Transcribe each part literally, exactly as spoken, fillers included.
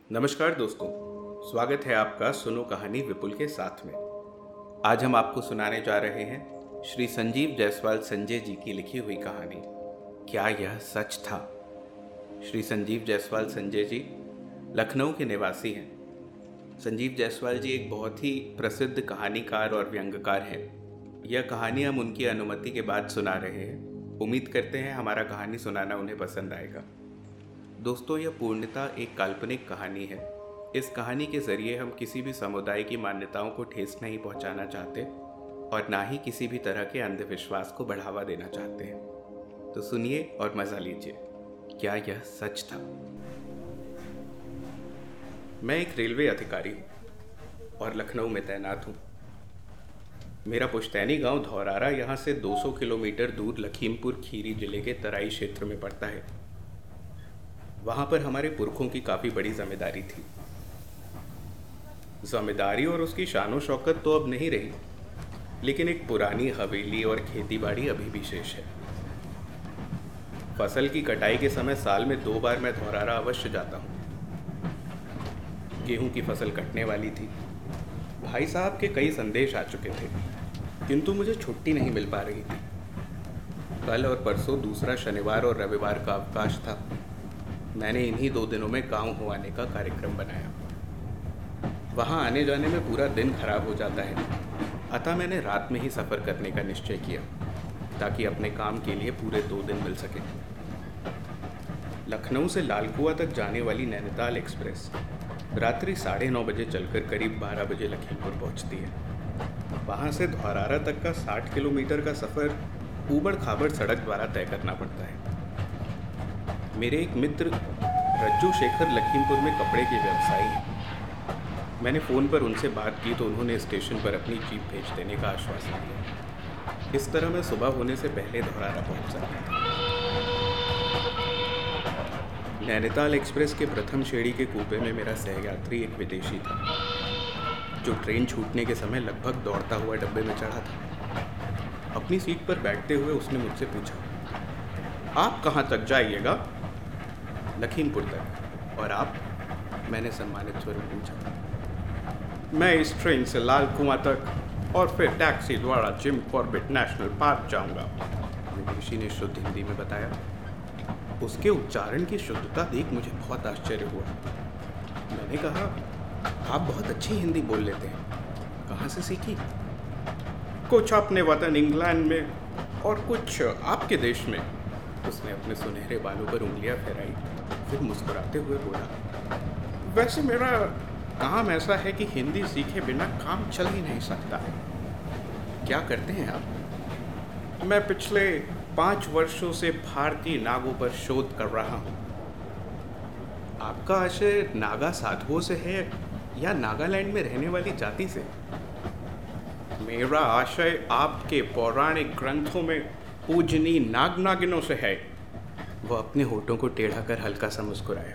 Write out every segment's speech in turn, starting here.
नमस्कार दोस्तों, स्वागत है आपका सुनो कहानी विपुल के साथ में। आज हम आपको सुनाने जा रहे हैं श्री संजीव जायसवाल संजय जी की लिखी हुई कहानी क्या यह सच था। श्री संजीव जायसवाल संजय जी लखनऊ के निवासी हैं। संजीव जायसवाल जी एक बहुत ही प्रसिद्ध कहानीकार और व्यंग्यकार हैं। यह कहानी हम उनकी अनुमति के बाद सुना रहे हैं। उम्मीद करते हैं हमारा कहानी सुनाना उन्हें पसंद आएगा। दोस्तों, यह पूर्णतः एक काल्पनिक कहानी है। इस कहानी के जरिए हम किसी भी समुदाय की मान्यताओं को ठेस नहीं पहुंचाना चाहते और ना ही किसी भी तरह के अंधविश्वास को बढ़ावा देना चाहते हैं। तो सुनिए और मजा लीजिए, क्या यह सच था। मैं एक रेलवे अधिकारी हूँ और लखनऊ में तैनात हूँ। मेरा पुश्तैनी गांव धौरारा यहाँ से दो सौ किलोमीटर दूर लखीमपुर खीरी जिले के तराई क्षेत्र में पड़ता है। वहाँ पर हमारे पुरखों की काफ़ी बड़ी जिम्मेदारी थी। जिम्मेदारी और उसकी शानो शौकत तो अब नहीं रही, लेकिन एक पुरानी हवेली और खेतीबाड़ी अभी भी शेष है। फसल की कटाई के समय साल में दो बार मैं धौरारा अवश्य जाता हूँ। गेहूं की फसल कटने वाली थी। भाई साहब के कई संदेश आ चुके थे, किंतु मुझे छुट्टी नहीं मिल पा रही थी। कल और परसों दूसरा शनिवार और रविवार का अवकाश था। मैंने इन्हीं दो दिनों में गांव हो आने का कार्यक्रम बनाया। वहां आने जाने में पूरा दिन खराब हो जाता है, अतः मैंने रात में ही सफ़र करने का निश्चय किया ताकि अपने काम के लिए पूरे दो दिन मिल सके। लखनऊ से लालकुआं तक जाने वाली नैनीताल एक्सप्रेस रात्रि साढ़े नौ बजे चलकर करीब बारह बजे लखीमपुर पहुंचती है। वहां से धौरारा तक का साठ किलोमीटर का सफ़र ऊबड़ खाबड़ सड़क द्वारा तय करना पड़ता है। मेरे एक मित्र रज्जू शेखर लखीमपुर में कपड़े के व्यवसायी हैं। मैंने फ़ोन पर उनसे बात की तो उन्होंने स्टेशन पर अपनी जीप भेज देने का आश्वासन दिया। इस तरह मैं सुबह होने से पहले धौरारा पहुंच सकता था। नैनीताल एक्सप्रेस के प्रथम श्रेणी के कूपे में मेरा सहयात्री एक विदेशी था, जो ट्रेन छूटने के समय लगभग दौड़ता हुआ डब्बे में चढ़ा था। अपनी सीट पर बैठते हुए उसने मुझसे पूछा, आप कहाँ तक जाइएगा? लखीमपुर तक। और आप? मैंने सम्मानित स्वर में पूछा। मैं इस ट्रेन से लालकुआं तक और फिर टैक्सी द्वारा जिम कॉर्बेट नेशनल पार्क जाऊंगा, विदेशी ने शुद्ध हिंदी में बताया। उसके उच्चारण की शुद्धता देख मुझे बहुत आश्चर्य हुआ। मैंने कहा, आप बहुत अच्छी हिंदी बोल लेते हैं, कहाँ से सीखी? कुछ अपने वतन इंग्लैंड में और कुछ आपके देश में। उसने अपने सुनहरे बालों पर उंगलियां फहराई, फिर मुस्कुराते हुए बोला, वैसे मेरा काम ऐसा है कि हिंदी सीखे बिना काम चल ही नहीं सकता है। क्या करते हैं आप? मैं पिछले पाँच वर्षों से भारतीय नागों पर शोध कर रहा हूँ। आपका आशय नागा साधुओं से है या नागालैंड में रहने वाली जाति से? मेरा आशय आपके पौराणिक ग्रंथों में पूजनी नाग नागिनों से है। वह अपने होठों को टेढ़ा कर हल्का सा मुस्कुराया।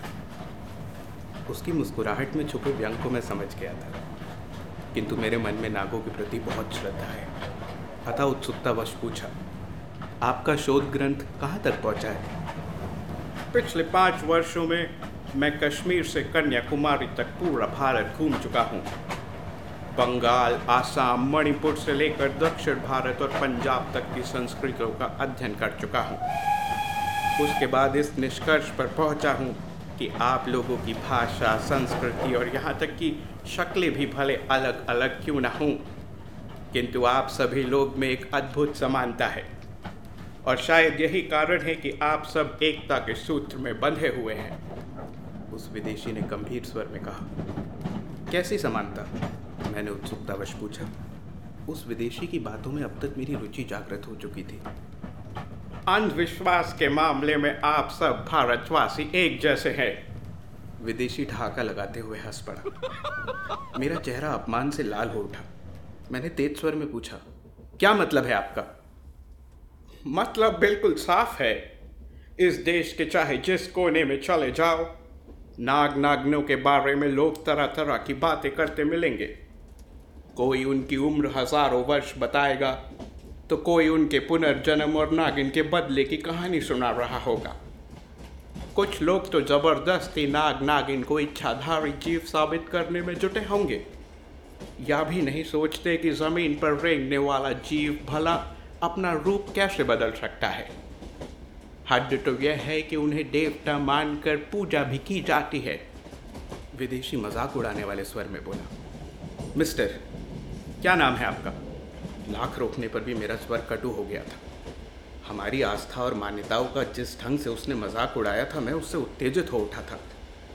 उसकी मुस्कुराहट में छुपे व्यंग को मैं समझ गया था, किंतु मेरे मन में नागों के प्रति बहुत श्रद्धा है। अतः उत्सुकतावश पूछा, आपका शोध ग्रंथ कहाँ तक पहुँचा है? पिछले पाँच वर्षों में मैं कश्मीर से कन्याकुमारी तक पूरा भारत घूम चुका हूँ। बंगाल, आसाम, मणिपुर से लेकर दक्षिण भारत और पंजाब तक की संस्कृतियों का अध्ययन कर चुका हूँ। उसके बाद इस निष्कर्ष पर पहुँचा हूँ कि आप लोगों की भाषा, संस्कृति और यहाँ तक कि शक्लें भी भले अलग अलग क्यों ना हों, किंतु आप सभी लोग में एक अद्भुत समानता है। और शायद यही कारण है कि आप सब एकता के सूत्र में बंधे हुए हैं। उस विदेशी ने गंभीर स्वर में कहा। कैसी समानता? मैंने उत्सुकतावश पूछा। उस विदेशी की बातों में अब तक मेरी रुचि जागृत हो चुकी थी। अंधविश्वास के मामले में आप सब भारतवासी एक जैसे हैं। विदेशी ठहाका लगाते हुए हंस पड़ा। मेरा चेहरा अपमान से लाल हो उठा। मैंने तेज स्वर में पूछा, क्या मतलब है आपका? मतलब बिल्कुल साफ है। इस देश के चाहे जिस कोने में चले जाओ, नाग नागिनों के बारे में लोग तरह तरह की बातें करते मिलेंगे। कोई उनकी उम्र हजारों वर्ष बताएगा, तो कोई उनके पुनर्जन्म और नागिन के बदले की कहानी सुना रहा होगा। कुछ लोग तो जबरदस्ती नाग नागिन को इच्छाधारी जीव साबित करने में जुटे होंगे, या भी नहीं सोचते कि जमीन पर रेंगने वाला जीव भला अपना रूप कैसे बदल सकता है। हद तो यह है कि उन्हें देवता मानकर पूजा भी की जाती है। विदेशी मजाक उड़ाने वाले स्वर में बोला। मिस्टर, क्या नाम है आपका? लाख रोकने पर भी मेरा स्वर कटु हो गया था। हमारी आस्था और मान्यताओं का जिस ढंग से उसने मजाक उड़ाया था, मैं उससे उत्तेजित हो उठा था।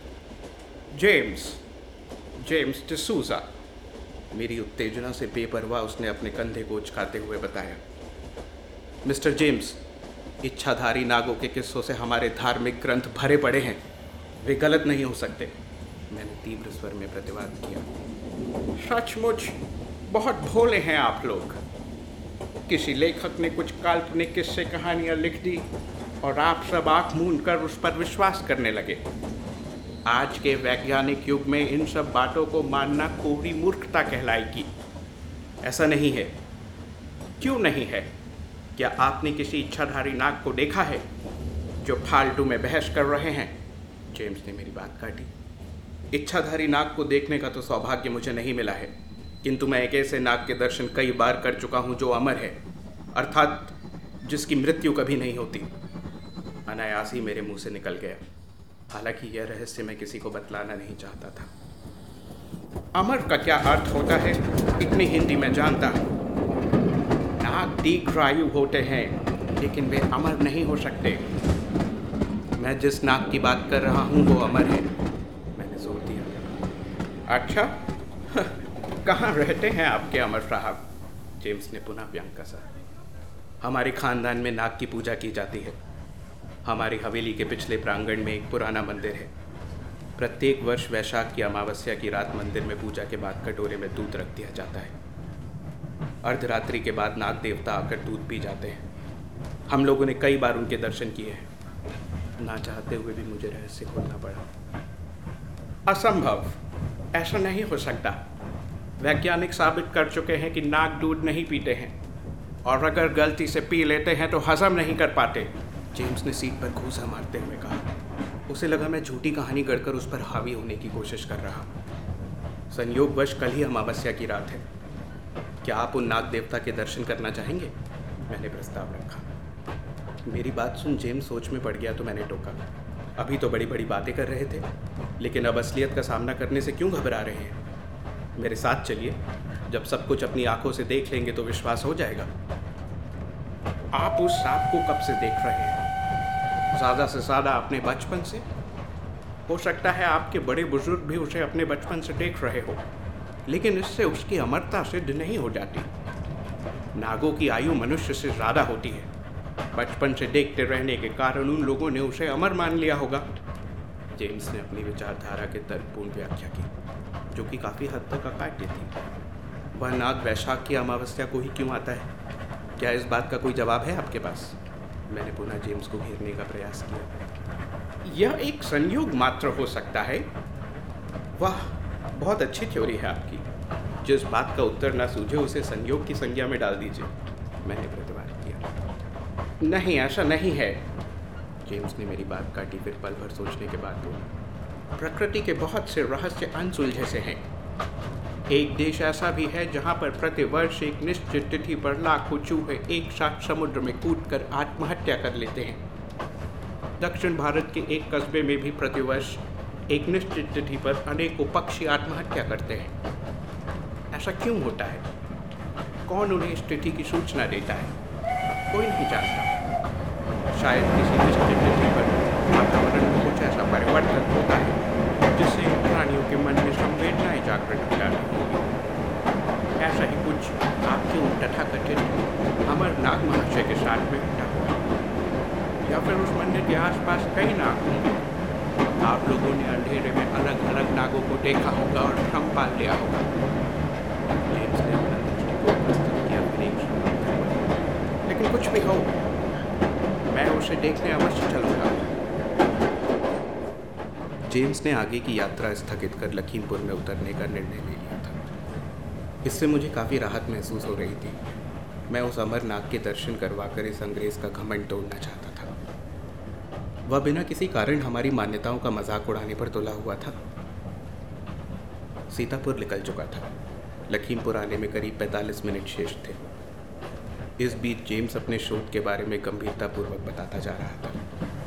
James, James D'Souza. मेरी उत्तेजना से बेपरवाह उसने अपने कंधे को उचकाते हुए बताया। मिस्टर जेम्स, इच्छाधारी नागों के किस्सों से हमारे धार्मिक ग्रंथ भरे पड़े हैं, वे गलत नहीं हो सकते। मैंने तीव्र स्वर में प्रतिवाद किया। सचमुच बहुत भोले हैं आप लोग। किसी लेखक ने कुछ काल्पनिक किस्से कहानियां लिख दी और आप सब आंख मूंद कर उस पर विश्वास करने लगे। आज के वैज्ञानिक युग में इन सब बातों को मानना कोरी मूर्खता कहलाएगी। ऐसा नहीं है। क्यों नहीं है? क्या आपने किसी इच्छाधारी नाग को देखा है जो फालतू में बहस कर रहे हैं? जेम्स ने मेरी बात काटी। इच्छाधारी नाग को देखने का तो सौभाग्य मुझे नहीं मिला है, किंतु मैं एक ऐसे नाग के दर्शन कई बार कर चुका हूँ जो अमर है, अर्थात जिसकी मृत्यु कभी नहीं होती। अनायास ही मेरे मुंह से निकल गया। हालांकि यह रहस्य मैं किसी को बतलाना नहीं चाहता था। अमर का क्या अर्थ होता है इतनी हिंदी में जानता हूँ। नाग दीर्घायु होते हैं, लेकिन वे अमर नहीं हो सकते। मैं जिस नाग की बात कर रहा हूँ वो अमर है, मैंने जोर दिया। अच्छा, कहाँ रहते हैं आपके अमर साहब? जेम्स ने पुनः व्यंग कसा। हमारे खानदान में नाग की पूजा की जाती है। हमारी हवेली के पिछले प्रांगण में एक पुराना मंदिर है। प्रत्येक वर्ष वैशाख की अमावस्या की रात मंदिर में पूजा के बाद कटोरे में दूध रख दिया जाता है। अर्धरात्रि के बाद नाग देवता आकर दूध पी जाते हैं। हम लोगों ने कई बार उनके दर्शन किए हैं। ना चाहते हुए भी मुझे रहस्य खोलना पड़ा। असंभव, ऐसा नहीं हो सकता। वैज्ञानिक साबित कर चुके हैं कि नाग दूध नहीं पीते हैं, और अगर गलती से पी लेते हैं तो हजम नहीं कर पाते। जेम्स ने सीट पर घूंसा मारते हुए कहा। उसे लगा मैं झूठी कहानी गढ़कर उस पर हावी होने की कोशिश कर रहा हूँ। संयोगवश कल ही अमावस्या की रात है। क्या आप उन नाग देवता के दर्शन करना चाहेंगे? मैंने प्रस्ताव रखा। मेरी बात सुन जेम्स सोच में पड़ गया तो मैंने टोका। अभी तो बड़ी बड़ी बातें कर रहे थे, लेकिन अब असलियत का सामना करने से क्यों घबरा रहे हैं? मेरे साथ चलिए, जब सब कुछ अपनी आंखों से देख लेंगे तो विश्वास हो जाएगा। आप उस सांप को कब से देख रहे हैं? ज़्यादा से ज़्यादा अपने बचपन से? हो सकता है आपके बड़े बुजुर्ग भी उसे अपने बचपन से देख रहे हो, लेकिन इससे उसकी अमरता सिद्ध नहीं हो जाती। नागों की आयु मनुष्य से ज़्यादा होती है। बचपन से देखते रहने के कारण उन लोगों ने उसे अमर मान लिया होगा। जेम्स ने अपनी विचारधारा के तर्कपूर्ण व्याख्या की, जो कि काफ़ी हद तक अकाट्य थी। वह नाग वैशाख की अमावस्या को ही क्यों आता है? क्या इस बात का कोई जवाब है आपके पास? मैंने पुनः जेम्स को घेरने का प्रयास किया। यह एक संयोग मात्र हो सकता है। वाह, बहुत अच्छी थ्योरी है आपकी। जिस बात का उत्तर ना सूझे उसे संयोग की संज्ञा में डाल दीजिए, मैंने प्रतिवाद किया। नहीं, ऐसा नहीं है। जेम्स ने मेरी बात काटी, फिर पल भर सोचने के बाद बोला। प्रकृति के बहुत से रहस्य अनसुलझे से हैं। एक देश ऐसा भी है जहाँ पर प्रतिवर्ष एक निश्चित तिथि पर लाखों चूहे एक साथ समुद्र में कूदकर आत्महत्या कर लेते हैं। दक्षिण भारत के एक कस्बे में भी प्रतिवर्ष एक निश्चित तिथि पर अनेकों पक्षी आत्महत्या करते हैं। ऐसा क्यों होता है? कौन उन्हें इस तिथि की सूचना देता है? कोई नहीं जानता। शायद किसी निश्चित तिथि पर वातावरण में कुछ ऐसा परिवर्तन होता है जिससे प्राणियों के मन में संवेदनाएं जागृत हो जाती होगी। ऐसा ही कुछ आपके उन तथाकथित अमर नाग महाशय के साथ में घटा हुआ, या फिर उस मंदिर के आसपास कई नाग होंगे। आप लोगों ने अंधेरे में अलग अलग नागों को देखा होगा और भ्रम पाल लिया होगा। जेम्स ने अपना दृष्टिकोण प्रस्तुत किया, लेकिन कुछ भी हो, मैं उसे देखने अवश्य चलूंगा। जेम्स ने आगे की यात्रा स्थगित कर लखीमपुर में उतरने का निर्णय ले लिया था। इससे मुझे काफ़ी राहत महसूस हो रही थी। मैं उस अमरनाथ के दर्शन करवा कर इस अंग्रेज़ का घमंड तोड़ना चाहता था। वह बिना किसी कारण हमारी मान्यताओं का मजाक उड़ाने पर तुला हुआ था। सीतापुर निकल चुका था। लखीमपुर आने में करीब पैंतालीस मिनट शेष थे। इस बीच जेम्स अपने शोध के बारे में गंभीरतापूर्वक बताता जा रहा था।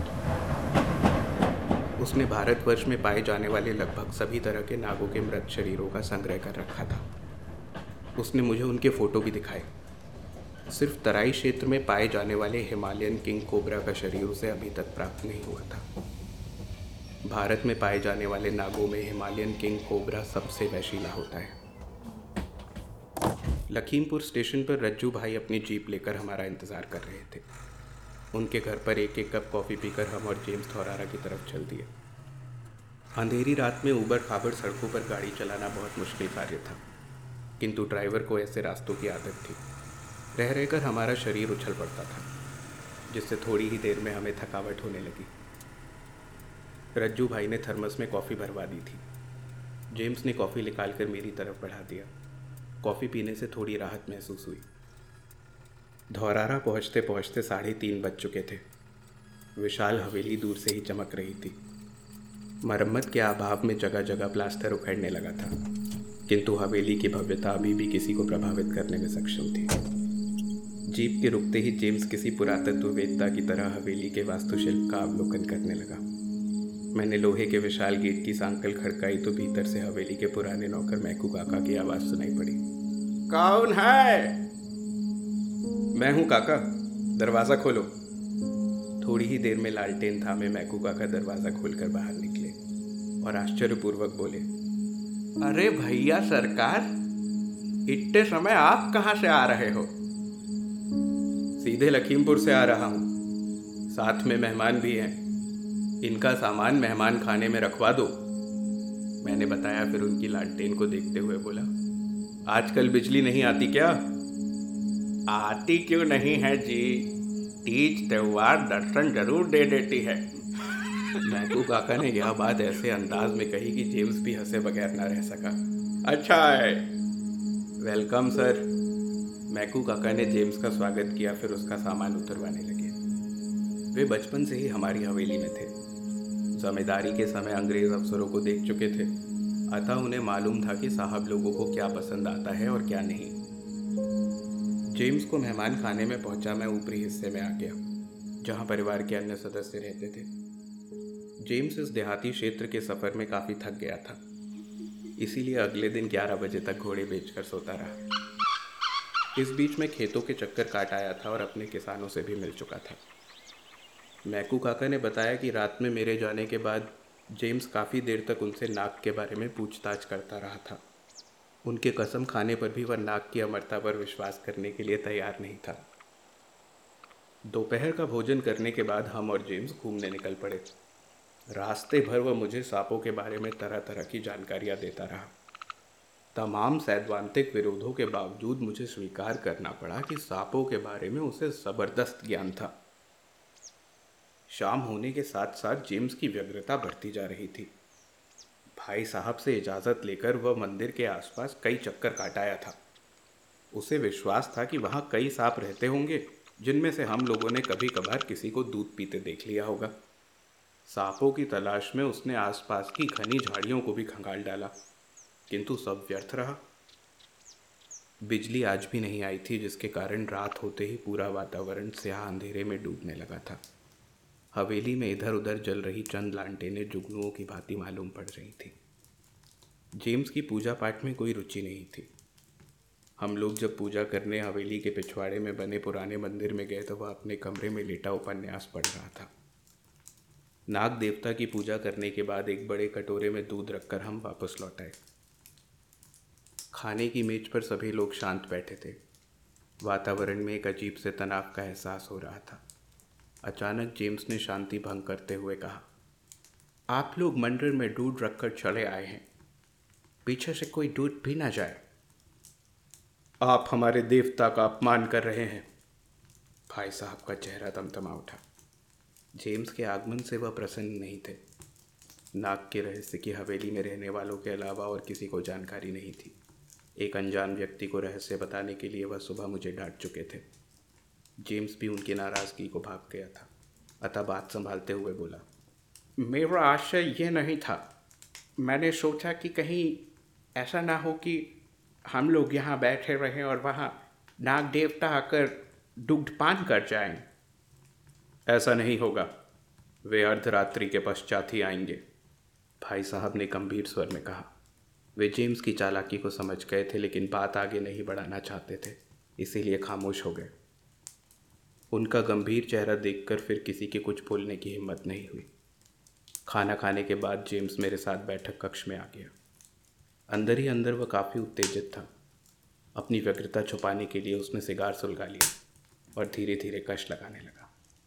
उसने भारतवर्ष में पाए जाने वाले लगभग सभी तरह के नागों के मृत शरीरों का संग्रह कर रखा था। उसने मुझे उनके फोटो भी दिखाए। सिर्फ तराई क्षेत्र में पाए जाने वाले हिमालयन किंग कोबरा का शरीर उसे अभी तक प्राप्त नहीं हुआ था। भारत में पाए जाने वाले नागों में हिमालयन किंग कोबरा सबसे वैशीला होता है। लखीमपुर स्टेशन पर रज्जू भाई अपनी जीप लेकर हमारा इंतज़ार कर रहे थे। उनके घर पर एक एक कप कॉफ़ी पीकर हम और जेम्स धौरारा की तरफ चल दिए। अंधेरी रात में ऊबड़ खाबड़ सड़कों पर गाड़ी चलाना बहुत मुश्किल कार्य था, किंतु ड्राइवर को ऐसे रास्तों की आदत थी। रह रहकर हमारा शरीर उछल पड़ता था, जिससे थोड़ी ही देर में हमें थकावट होने लगी। रज्जू भाई ने थर्मस में कॉफ़ी भरवा दी थी। जेम्स ने कॉफ़ी निकाल कर मेरी तरफ बढ़ा दिया। कॉफ़ी पीने से थोड़ी राहत महसूस हुई। धौरारा पहुँचते पहुँचते साढ़े तीन बज चुके थे। विशाल हवेली दूर से ही चमक रही थी। मरम्मत के अभाव में जगह जगह प्लास्टर उखड़ने लगा था, किंतु हवेली की भव्यता अभी भी किसी को प्रभावित करने में सक्षम थी। जीप के रुकते ही जेम्स किसी पुरातत्ववेत्ता की तरह हवेली के वास्तुशिल्प का अवलोकन करने लगा। मैंने लोहे के विशाल गेट की सांकल खड़काई तो भीतर से हवेली के पुराने नौकर मैकू काका की आवाज़ सुनाई पड़ी। कौन है? मैं हूँ काका, दरवाज़ा खोलो। थोड़ी ही देर में लालटेन थामे मैकू काका दरवाज़ा खोलकर बाहर निकले और आश्चर्यपूर्वक बोले, अरे भैया सरकार, इतने समय आप कहाँ से आ रहे हो? सीधे लखीमपुर से आ रहा हूँ, साथ में मेहमान भी हैं। इनका सामान मेहमान खाने में रखवा दो, मैंने बताया। फिर उनकी लालटेन को देखते हुए बोला, आजकल बिजली नहीं आती क्या? आती क्यों नहीं है जी, तीज त्योहार दर्शन जरूर दे देती है। मैकू काका ने यह बात ऐसे अंदाज में कही कि जेम्स भी हंसे बगैर ना रह सका। अच्छा है। Welcome sir. मैकू काका ने जेम्स का स्वागत किया, फिर उसका सामान उतरवाने लगे। वे बचपन से ही हमारी हवेली में थे। जमींदारी के समय अंग्रेज अफसरों को देख चुके थे, अतः उन्हें मालूम था कि साहब लोगों को क्या पसंद आता है और क्या नहीं। जेम्स को मेहमान खाने में पहुंचा मैं ऊपरी हिस्से में आ गया, जहां परिवार के अन्य सदस्य रहते थे। जेम्स इस देहाती क्षेत्र के सफ़र में काफ़ी थक गया था, इसीलिए अगले दिन ग्यारह बजे तक घोड़े बेचकर सोता रहा। इस बीच में खेतों के चक्कर काट आया था और अपने किसानों से भी मिल चुका था। मैकू काका ने बताया कि रात में मेरे जाने के बाद जेम्स काफ़ी देर तक उनसे नाग के बारे में पूछताछ करता रहा था। उनके कसम खाने पर भी वह नाग की अमरता पर विश्वास करने के लिए तैयार नहीं था। दोपहर का भोजन करने के बाद हम और जेम्स घूमने निकल पड़े। रास्ते भर वह मुझे सांपों के बारे में तरह तरह की जानकारियाँ देता रहा। तमाम सैद्धांतिक विरोधों के बावजूद मुझे स्वीकार करना पड़ा कि सांपों के बारे में उसे ज़बरदस्त ज्ञान था। शाम होने के साथ साथ जेम्स की व्यग्रता बढ़ती जा रही थी। भाई साहब से इजाज़त लेकर वह मंदिर के आसपास कई चक्कर काट आया था। उसे विश्वास था कि वहाँ कई सांप रहते होंगे, जिनमें से हम लोगों ने कभी कभार किसी को दूध पीते देख लिया होगा। सांपों की तलाश में उसने आसपास की घनी झाड़ियों को भी खंगाल डाला, किंतु सब व्यर्थ रहा। बिजली आज भी नहीं आई थी, जिसके कारण रात होते ही पूरा वातावरण स्याह अंधेरे में डूबने लगा था। हवेली में इधर उधर जल रही चंद लालटेनें जुगनुओं की भांति मालूम पड़ रही थी। जेम्स की पूजा पाठ में कोई रुचि नहीं थी। हम लोग जब पूजा करने हवेली के पिछवाड़े में बने पुराने मंदिर में गए तो वह अपने कमरे में लेटा उपन्यास पढ़ रहा था। नाग देवता की पूजा करने के बाद एक बड़े कटोरे में दूध रखकर हम वापस लौट आए। खाने की मेज पर सभी लोग शांत बैठे थे। वातावरण में एक अजीब से तनाव का एहसास हो रहा था। अचानक जेम्स ने शांति भंग करते हुए कहा, आप लोग मंदिर में दूध रखकर चले आए हैं, पीछे से कोई दूध भी ना जाए। आप हमारे देवता का अपमान कर रहे हैं। भाई साहब का चेहरा तमतमा उठा। जेम्स के आगमन से वह प्रसन्न नहीं थे। नाग के रहस्य की हवेली में रहने वालों के अलावा और किसी को जानकारी नहीं थी। एक अनजान व्यक्ति को रहस्य बताने के लिए वह सुबह मुझे डांट चुके थे। जेम्स भी उनकी नाराज़गी को भाग गया था। अतः बात संभालते हुए बोला। मेरा आशय ये नहीं था। मैंने सोचा कि कहीं ऐसा ना हो कि हम लोग यहाँ बैठे रहें और वहाँ नाग देवता आकर दुग्धपान कर जाएं। ऐसा नहीं होगा, वे अर्धरात्रि के पश्चात ही आएंगे, भाई साहब ने गंभीर स्वर में कहा। वे जेम्स की चालाकी को समझ गए थे, लेकिन बात आगे नहीं बढ़ाना चाहते थे, इसीलिए खामोश हो गए। उनका गंभीर चेहरा देखकर फिर किसी के कुछ बोलने की हिम्मत नहीं हुई। खाना खाने के बाद जेम्स मेरे साथ बैठक कक्ष में आ गया। अंदर ही अंदर वह काफ़ी उत्तेजित था। अपनी व्यग्रता छुपाने के लिए उसने सिगार सुलगा लिया और धीरे धीरे कश लगाने लगा।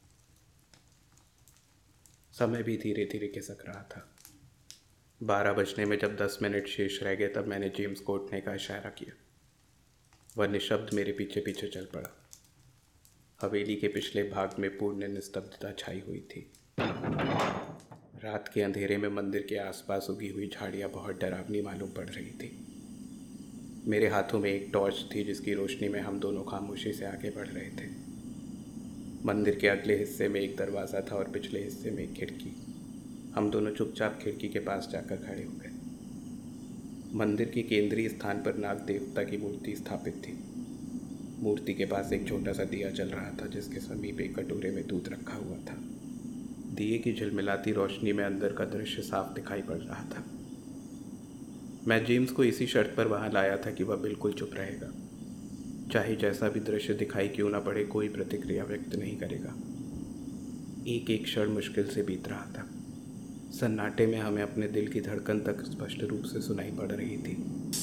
समय भी धीरे धीरे खिसक रहा था। बारह बजने में जब दस मिनट शेष रह गए तब मैंने जेम्स को उठने का इशारा किया। वह निशब्द मेरे पीछे पीछे चल पड़ा। हवेली के पिछले भाग में पूर्ण निस्तब्धता छाई हुई थी। रात के अंधेरे में मंदिर के आसपास उगी हुई झाड़ियाँ बहुत डरावनी मालूम पड़ रही थी। मेरे हाथों में एक टॉर्च थी जिसकी रोशनी में हम दोनों खामोशी से आगे बढ़ रहे थे। मंदिर के अगले हिस्से में एक दरवाज़ा था और पिछले हिस्से में एक खिड़की। हम दोनों चुपचाप खिड़की के पास जाकर खड़े हो गए। मंदिर के केंद्रीय स्थान पर नाग देवता की मूर्ति स्थापित थी। मूर्ति के पास एक छोटा सा दिया जल रहा था जिसके समीप एक कटोरे में दूध रखा हुआ था। दिए की झिलमिलाती रोशनी में अंदर का दृश्य साफ दिखाई पड़ रहा था। मैं जेम्स को इसी शर्त पर वहाँ लाया था कि वह बिल्कुल चुप रहेगा। चाहे जैसा भी दृश्य दिखाई क्यों ना पड़े, कोई प्रतिक्रिया व्यक्त नहीं करेगा। एक एक क्षण मुश्किल से बीत रहा था। सन्नाटे में हमें अपने दिल की धड़कन तक स्पष्ट रूप से सुनाई पड़ रही थी।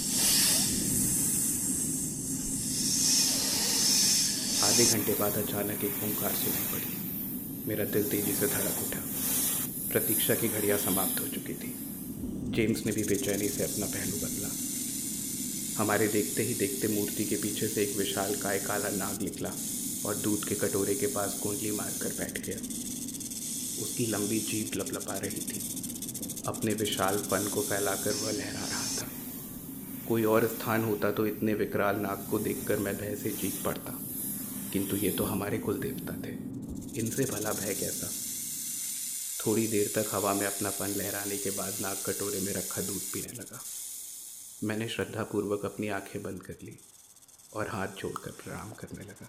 आधे घंटे बाद अचानक एक हुंकार सुनाई पड़ी। मेरा दिल तेजी से धड़क उठा। प्रतीक्षा की घड़ियां समाप्त हो चुकी थी। जेम्स ने भी बेचैनी से अपना पहलू बदला। हमारे देखते ही देखते मूर्ति के पीछे से एक विशाल काय काला नाग निकला और दूध के कटोरे के पास गोंदली मारकर बैठ गया। उसकी लंबी जीभ लपलपा रही थी। अपने विशाल फन को फैलाकर वह लहरा रहा था। कोई और स्थान होता तो इतने विकराल नाग को देखकर मैं भय से चीख पड़ता, किंतु ये तो हमारे कुल देवता थे, इनसे भला भय कैसा। थोड़ी देर तक हवा में अपना फन लहराने के बाद नाग कटोरे में रखा दूध पीने लगा। मैंने श्रद्धापूर्वक अपनी आंखें बंद कर ली और हाथ जोड़कर प्रणाम करने लगा।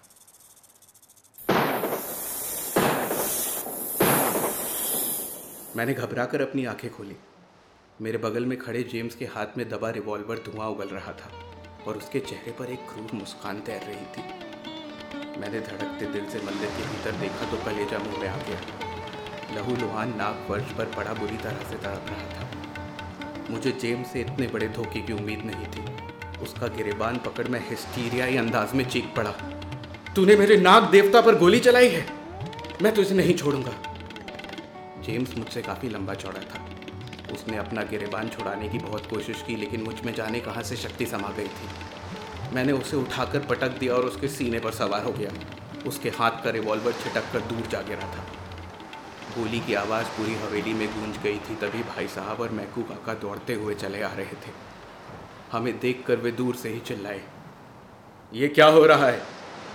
मैंने घबराकर अपनी आंखें खोली। मेरे बगल में खड़े जेम्स के हाथ में दबा रिवॉल्वर धुआं उगल रहा था और उसके चेहरे पर एक क्रूर मुस्कान तैर रही थी। मैंने धड़कते दिल से मंदिर के भीतर देखा तो कलेजा मुंह में आ गया। लहूलुहान नाग फर्श पर पड़ा बुरी तरह से तड़प रहा था। मुझे जेम्स से इतने बड़े धोखे की उम्मीद नहीं थी। उसका गिरेबान पकड़ मैं हिस्टीरियाई अंदाज में चीख पड़ा, तूने मेरे नाग देवता पर गोली चलाई है, मैं तुझे नहीं छोड़ूंगा। जेम्स मुझसे काफ़ी लंबा चौड़ा था। उसने अपना गिरेबान छुड़ाने की बहुत कोशिश की, लेकिन मुझ में जाने कहाँ से शक्ति समा गई थी। मैंने उसे उठाकर पटक दिया और उसके सीने पर सवार हो गया। उसके हाथ का रिवॉल्वर छिटक कर दूर जा गिरा था। गोली की आवाज़ पूरी हवेली में गूंज गई थी। तभी भाई साहब और मैकू काका दौड़ते हुए चले आ रहे थे। हमें देखकर वे दूर से ही चिल्लाए, ये क्या हो रहा है?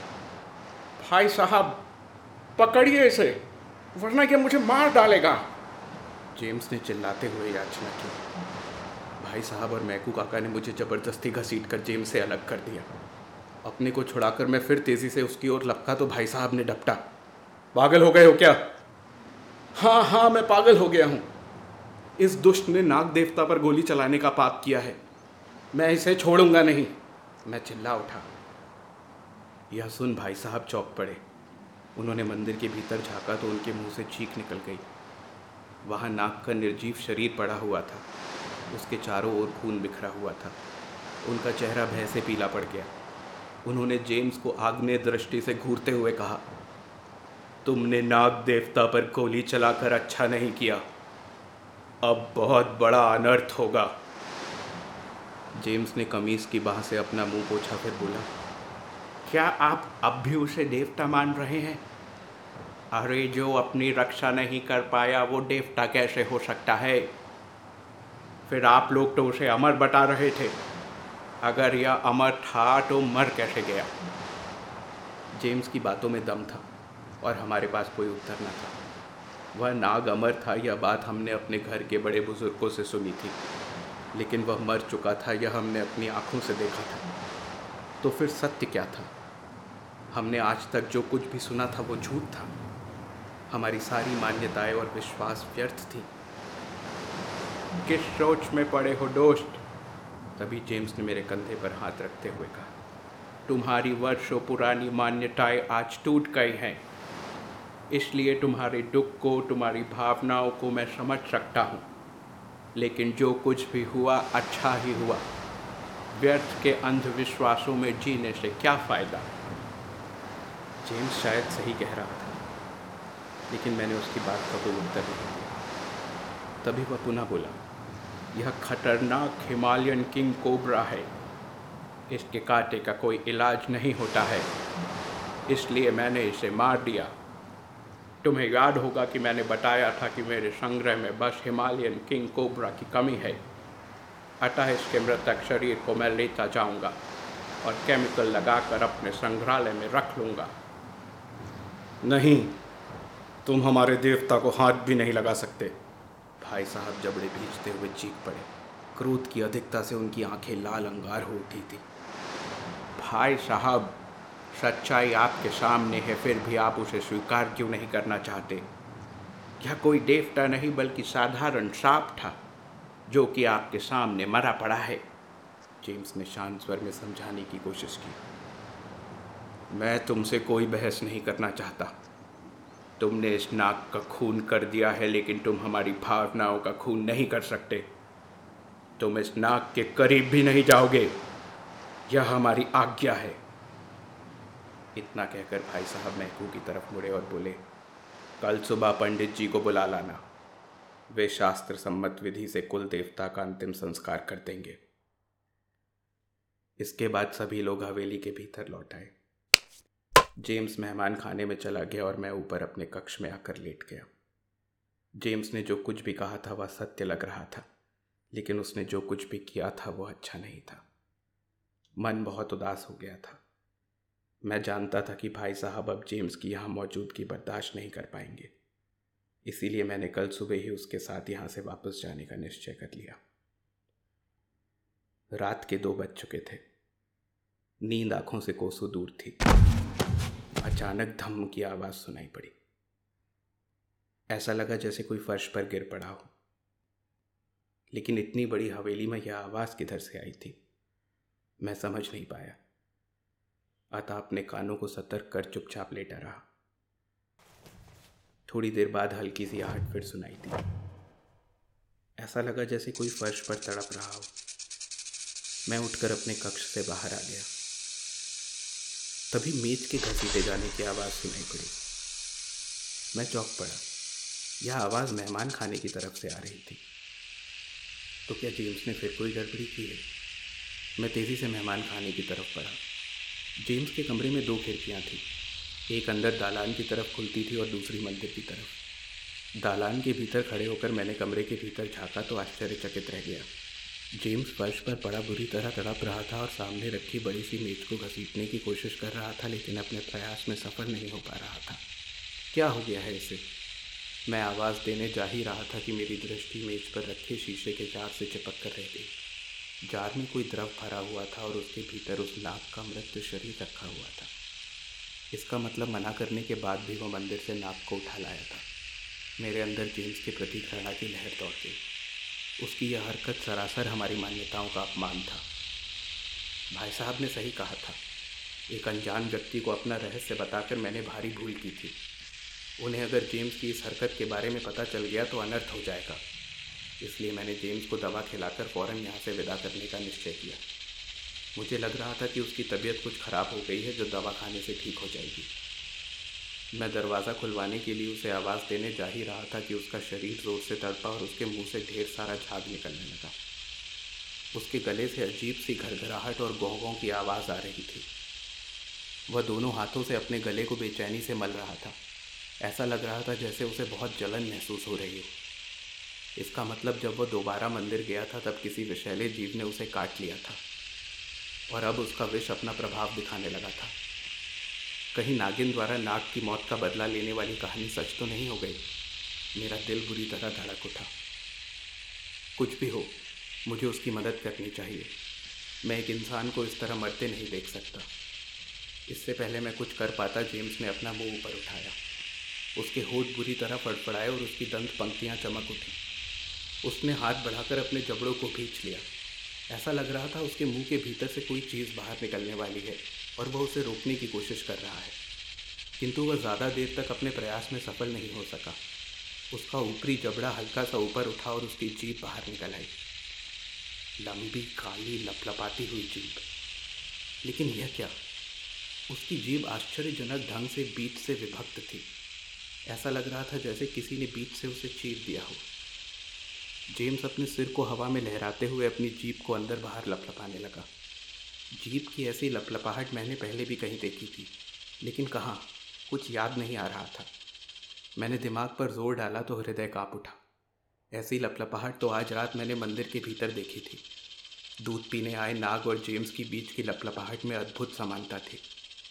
भाई साहब, पकड़िए इसे, वरना ये मुझे मार डालेगा, जेम्स ने चिल्लाते हुए याचना की। भाई साहब और मैकू काका ने मुझे ज़बरदस्ती घसीटकर जेम्स से अलग कर दिया। अपने को छुड़ाकर मैं फिर तेज़ी से उसकी ओर लपका तो भाई साहब ने डपटा, पागल हो गए हो क्या? हाँ हाँ मैं पागल हो गया हूँ। इस दुष्ट ने नाग देवता पर गोली चलाने का पाप किया है, मैं इसे छोड़ूंगा नहीं, मैं चिल्ला उठा। यह सुन भाई साहब चौंक पड़े। उन्होंने मंदिर के भीतर झांका तो उनके मुंह से चीख निकल गई। वहाँ नाग का निर्जीव शरीर पड़ा हुआ था। उसके चारों ओर खून बिखरा हुआ था। उनका चेहरा भय से पीला पड़ गया। उन्होंने जेम्स को आग्नेय दृष्टि से घूरते हुए कहा, तुमने नाग देवता पर गोली चलाकर अच्छा नहीं किया, अब बहुत बड़ा अनर्थ होगा। जेम्स ने कमीज की बाह से अपना मुंह पोंछा फिर बोला, क्या आप अब भी उसे देवता मान रहे हैं? अरे जो अपनी रक्षा नहीं कर पाया वो देवता कैसे हो सकता है? फिर आप लोग तो उसे अमर बता रहे थे, अगर यह अमर था तो मर कैसे गया? जेम्स की बातों में दम था और हमारे पास कोई उत्तर न था। वह नाग अमर था, यह बात हमने अपने घर के बड़े बुजुर्गों से सुनी थी, लेकिन वह मर चुका था, यह हमने अपनी आंखों से देखा था। तो फिर सत्य क्या था? हमने आज तक जो कुछ भी सुना था वो झूठ था। हमारी सारी मान्यताएं और विश्वास व्यर्थ थी। किस सोच में पड़े हो दोस्त? तभी जेम्स ने मेरे कंधे पर हाथ रखते हुए कहा, तुम्हारी वर्षों पुरानी मान्यताएं आज टूट गई हैं, इसलिए तुम्हारे दुख को, तुम्हारी भावनाओं को मैं समझ सकता हूँ, लेकिन जो कुछ भी हुआ अच्छा ही हुआ। व्यर्थ के अंधविश्वासों में जीने से क्या फ़ायदा? जेम्स शायद सही कह रहा था, लेकिन मैंने उसकी बात का कोई उत्तर नहीं दिया। तभी वह पुनः बोला, यह खतरनाक हिमालयन किंग कोबरा है। इसके कांटे का कोई इलाज नहीं होता है, इसलिए मैंने इसे मार दिया। तुम्हें याद होगा कि मैंने बताया था कि मेरे संग्रह में बस हिमालयन किंग कोबरा की कमी है, अतः इसके मृतक शरीर को मैं लेता जाऊंगा और केमिकल लगाकर अपने संग्रहालय में रख लूँगा। नहीं, तुम हमारे देवता को हाथ भी नहीं लगा सकते। भाई साहब जबड़े भींचते हुए चीख पड़े। क्रोध की अधिकता से उनकी आंखें लाल अंगार हो उठी थी। भाई साहब, सच्चाई आपके सामने है, फिर भी आप उसे स्वीकार क्यों नहीं करना चाहते? यह कोई देवता नहीं बल्कि साधारण सांप था, जो कि आपके सामने मरा पड़ा है। जेम्स ने शांत स्वर में समझाने की कोशिश की, मैं तुमसे कोई बहस नहीं करना चाहता। तुमने इस नाग का खून कर दिया है, लेकिन तुम हमारी भावनाओं का खून नहीं कर सकते। तुम इस नाग के करीब भी नहीं जाओगे, यह हमारी आज्ञा है। इतना कहकर भाई साहब महकू की तरफ मुड़े और बोले, कल सुबह पंडित जी को बुला लाना, वे शास्त्र सम्मत विधि से कुल देवता का अंतिम संस्कार कर देंगे। इसके बाद सभी लोग हवेली के भीतर लौट आए। जेम्स मेहमान खाने में चला गया और मैं ऊपर अपने कक्ष में आकर लेट गया। जेम्स ने जो कुछ भी कहा था वह सत्य लग रहा था, लेकिन उसने जो कुछ भी किया था वो अच्छा नहीं था। मन बहुत उदास हो गया था। मैं जानता था कि भाई साहब अब जेम्स की यहाँ मौजूदगी बर्दाश्त नहीं कर पाएंगे, इसीलिए मैंने कल सुबह ही उसके साथ यहाँ से वापस जाने का निश्चय कर लिया। रात के दो बज चुके थे। नींद आंखों से कोसों दूर थी। अचानक धम्म की आवाज़ सुनाई पड़ी। ऐसा लगा जैसे कोई फर्श पर गिर पड़ा हो, लेकिन इतनी बड़ी हवेली में यह आवाज़ किधर से आई थी मैं समझ नहीं पाया। अतः अपने कानों को सतर्क कर चुपचाप लेटा रहा। थोड़ी देर बाद हल्की सी आहट फिर सुनाई दी। ऐसा लगा जैसे कोई फर्श पर तड़प रहा हो। मैं उठकर अपने कक्ष से बाहर आ गया। तभी मेज के घसीटे जाने की आवाज़ सुनाई पड़ी। मैं चौंक पड़ा। यह आवाज़ मेहमान खाने की तरफ से आ रही थी। तो क्या जेम्स ने फिर कोई गड़बड़ी की है? मैं तेज़ी से मेहमान खाने की तरफ बढ़ा। जेम्स के कमरे में दो खिड़कियां थीं। एक अंदर दालान की तरफ खुलती थी और दूसरी मंदिर की तरफ। दालान के भीतर खड़े होकर मैंने कमरे के भीतर झांका तो आश्चर्यचकित रह गया। जेम्स फर्श पर पड़ा बुरी तरह तड़प रहा था और सामने रखी बड़ी सी मेज को घसीटने की कोशिश कर रहा था, लेकिन अपने प्रयास में सफल नहीं हो पा रहा था। क्या हो गया है इसे? मैं आवाज़ देने जा ही रहा था कि मेरी दृष्टि मेज पर रखे शीशे के जार से चिपक कर रह गई। जार में कोई द्रव भरा हुआ था और उसके भीतर उस नाग का मृत शरीर रखा हुआ था। इसका मतलब मना करने के बाद भी वह मंदिर से नाग को उठा लाया था। मेरे अंदर जेम्स के प्रति घृणा की लहर दौड़ गई। उसकी यह हरकत सरासर हमारी मान्यताओं का अपमान था। भाई साहब ने सही कहा था। एक अनजान व्यक्ति को अपना रहस्य बताकर मैंने भारी भूल की थी। उन्हें अगर जेम्स की इस हरकत के बारे में पता चल गया तो अनर्थ हो जाएगा। इसलिए मैंने जेम्स को दवा खिलाकर फ़ौरन यहाँ से विदा करने का निश्चय किया। मुझे लग रहा था कि उसकी तबीयत कुछ ख़राब हो गई है जो दवा खाने से ठीक हो जाएगी। मैं दरवाज़ा खुलवाने के लिए उसे आवाज़ देने जा ही रहा था कि उसका शरीर ज़ोर से तड़पा और उसके मुंह से ढेर सारा झाग निकलने लगा। उसके गले से अजीब सी घरघराहट और गौं-गौं की आवाज़ आ रही थी। वह दोनों हाथों से अपने गले को बेचैनी से मल रहा था। ऐसा लग रहा था जैसे उसे बहुत जलन महसूस हो रही हो। इसका मतलब जब वह दोबारा मंदिर गया था तब किसी विषैले जीव ने उसे काट लिया था और अब उसका विष अपना प्रभाव दिखाने लगा था। कहीं नागिन द्वारा नाग की मौत का बदला लेने वाली कहानी सच तो नहीं हो गई। मेरा दिल बुरी तरह धड़क उठा। कुछ भी हो, मुझे उसकी मदद करनी चाहिए। मैं एक इंसान को इस तरह मरते नहीं देख सकता। इससे पहले मैं कुछ कर पाता, जेम्स ने अपना मुंह ऊपर उठाया। उसके होंठ बुरी तरह फड़फड़ाए और उसकी दंत पंक्तियाँ चमक उठी। उसने हाथ बढ़ाकर अपने जबड़ों को खींच लिया। ऐसा लग रहा था उसके मुंह के भीतर से कोई चीज़ बाहर निकलने वाली है और वह उसे रोकने की कोशिश कर रहा है, किंतु वह ज़्यादा देर तक अपने प्रयास में सफल नहीं हो सका। उसका ऊपरी जबड़ा हल्का सा ऊपर उठा और उसकी जीभ बाहर निकल आई। लंबी, काली, लपलपाती हुई जीभ। लेकिन यह क्या? उसकी जीभ आश्चर्यजनक ढंग से बीच से विभक्त थी। ऐसा लग रहा था जैसे किसी ने बीच से उसे चीर दिया हो। जेम्स अपने सिर को हवा में लहराते हुए अपनी जीभ को अंदर बाहर लपलपाने लगा। जीभ की ऐसी लपलपाहट मैंने पहले भी कहीं देखी थी, लेकिन कहाँ, कुछ याद नहीं आ रहा था। मैंने दिमाग पर जोर डाला तो हृदय काँप उठा। ऐसी लपलपाहट तो आज रात मैंने मंदिर के भीतर देखी थी। दूध पीने आए नाग और जेम्स की बीच की लपलपाहट में अद्भुत समानता थी।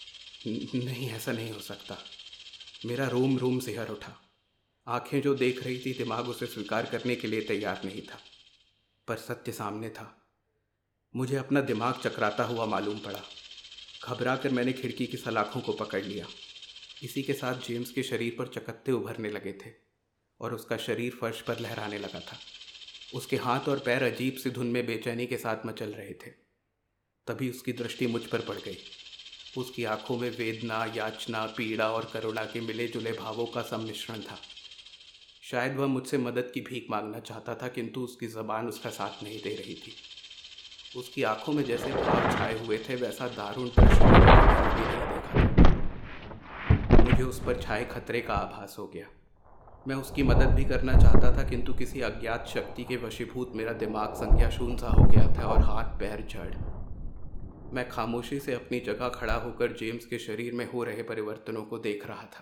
नहीं, ऐसा नहीं हो सकता। मेरा रोम रोम सिहर उठा। आंखें जो देख रही थी, दिमाग उसे स्वीकार करने के लिए तैयार नहीं था, पर सत्य सामने था। मुझे अपना दिमाग चकराता हुआ मालूम पड़ा। घबरा कर मैंने खिड़की की सलाखों को पकड़ लिया। इसी के साथ जेम्स के शरीर पर चकत्ते उभरने लगे थे और उसका शरीर फर्श पर लहराने लगा था। उसके हाथ और पैर अजीब सी धुन में बेचैनी के साथ मचल रहे थे। तभी उसकी दृष्टि मुझ पर पड़ गई। उसकी आंखों में वेदना, याचना, पीड़ा और करुणा के मिले जुले भावों का सम्मिश्रण था। शायद वह मुझसे मदद की भीख मांगना चाहता था, किंतु उसकी ज़बान उसका साथ नहीं दे रही थी। उसकी आंखों में जैसे भाव छाए हुए थे, वैसा दारुण प्रश्न मैंने भी नहीं देखा। मुझे उस पर छाए खतरे का आभास हो गया। मैं उसकी मदद भी करना चाहता था, किंतु किसी अज्ञात शक्ति के वशीभूत मेरा दिमाग संज्ञाशून्य सा हो गया था और हाथ पैर जड़। मैं खामोशी से अपनी जगह खड़ा होकर जेम्स के शरीर में हो रहे परिवर्तनों को देख रहा था।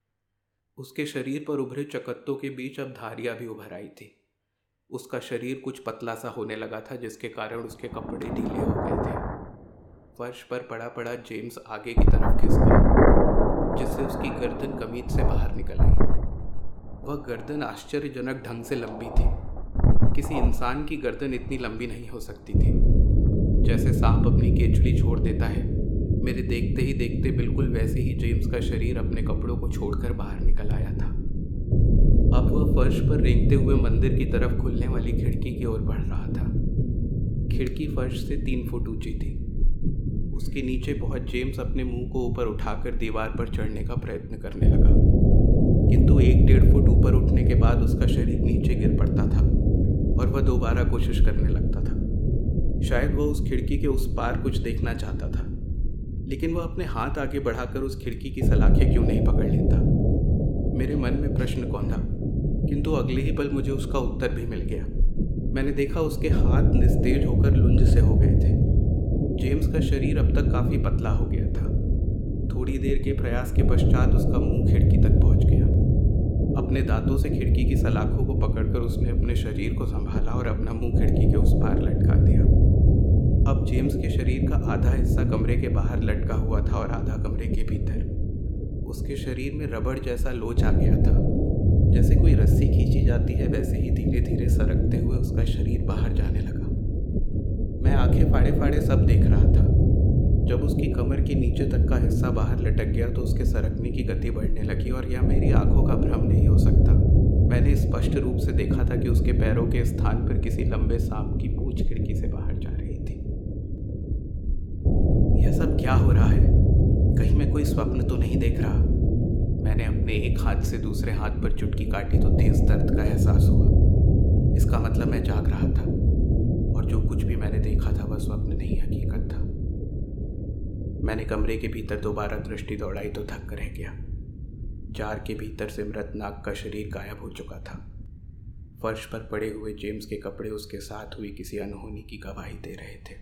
उसके शरीर पर उभरे चकत्तों के बीच अब धारियां भी उभर आई थी। उसका शरीर कुछ पतला सा होने लगा था, जिसके कारण उसके कपड़े ढीले हो गए थे। फर्श पर पड़ा पड़ा जेम्स आगे की तरफ खिसका, जिससे उसकी गर्दन कमीज से बाहर निकल आई। वह गर्दन आश्चर्यजनक ढंग से लंबी थी। किसी इंसान की गर्दन इतनी लंबी नहीं हो सकती थी। जैसे सांप अपनी केचुली छोड़ देता है, मेरे देखते ही देखते बिल्कुल वैसे ही जेम्स का शरीर अपने कपड़ों को छोड़कर बाहर निकल आया था। अब वह फर्श पर रेंगते हुए मंदिर की तरफ खुलने वाली खिड़की की ओर बढ़ रहा था। खिड़की फर्श से तीन फुट ऊंची थी। उसके नीचे पहुंच जेम्स अपने मुंह को ऊपर उठाकर दीवार पर चढ़ने का प्रयत्न करने लगा, किंतु एक डेढ़ फुट ऊपर उठने के बाद उसका शरीर नीचे गिर पड़ता था और वह दोबारा कोशिश करने लगता था। शायद वह उस खिड़की के उस पार कुछ देखना चाहता था, लेकिन वह अपने हाथ आगे बढ़ाकर उस खिड़की की सलाखें क्यों नहीं पकड़ लेता। मेरे मन में प्रश्न कौंधा, किंतु अगले ही पल मुझे उसका उत्तर भी मिल गया। मैंने देखा उसके हाथ निस्तेज होकर लुंज से हो गए थे। जेम्स का शरीर अब तक काफ़ी पतला हो गया था। थोड़ी देर के प्रयास के पश्चात उसका मुंह खिड़की तक पहुंच गया। अपने दांतों से खिड़की की सलाखों को पकड़कर उसने अपने शरीर को संभाला और अपना मुंह खिड़की के उस पार लटका दिया। अब जेम्स के शरीर का आधा हिस्सा कमरे के बाहर लटका हुआ था और आधा कमरे के भीतर। उसके शरीर में रबड़ जैसा लोच आ गया था। जैसे कोई रस्सी खींची जाती है, वैसे ही धीरे धीरे सरकते हुए उसका शरीर बाहर जाने लगा। मैं आंखें फाड़े फाड़े सब देख रहा था। जब उसकी कमर के नीचे तक का हिस्सा बाहर लटक गया तो उसके सरकने की गति बढ़ने लगी, और यह मेरी आंखों का भ्रम नहीं हो सकता। मैंने स्पष्ट रूप से देखा था कि उसके पैरों के स्थान पर किसी लंबे सांप की पूंछ खिड़की से बाहर जा रही थी। यह सब क्या हो रहा है? कहीं मैं कोई स्वप्न तो नहीं देख रहा? मैंने अपने एक हाथ से दूसरे हाथ पर चुटकी काटी तो तेज दर्द का एहसास हुआ। इसका मतलब मैं जाग रहा था, और जो कुछ भी मैंने देखा था वह स्वप्न नहीं, हकीकत था। मैंने कमरे के भीतर दोबारा दृष्टि दौड़ाई तो थक रह गया। जार के भीतर से मृत नाग का शरीर गायब हो चुका था। फर्श पर पड़े हुए जेम्स के कपड़े उसके साथ हुई किसी अनहोनी की गवाही दे रहे थे।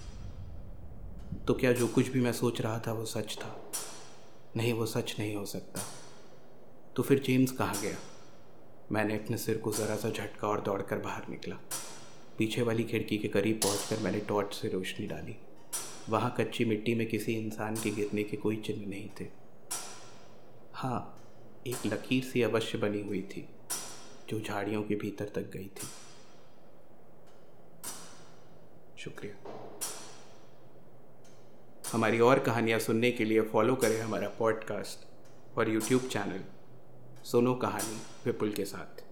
तो क्या जो कुछ भी मैं सोच रहा था वो सच था? नहीं, वो सच नहीं हो सकता। तो फिर जेम्स कहाँ गया? मैंने अपने सिर को ज़रा सा झटका और दौड़कर बाहर निकला। पीछे वाली खिड़की के करीब पहुंचकर मैंने टॉर्च से रोशनी डाली। वहाँ कच्ची मिट्टी में किसी इंसान के गिरने के कोई चिन्ह नहीं थे। हाँ, एक लकीर सी अवश्य बनी हुई थी, जो झाड़ियों के भीतर तक गई थी। शुक्रिया। हमारी और कहानियाँ सुनने के लिए फॉलो करें हमारा पॉडकास्ट और यूट्यूब चैनल सुनो कहानी विपुल के साथ।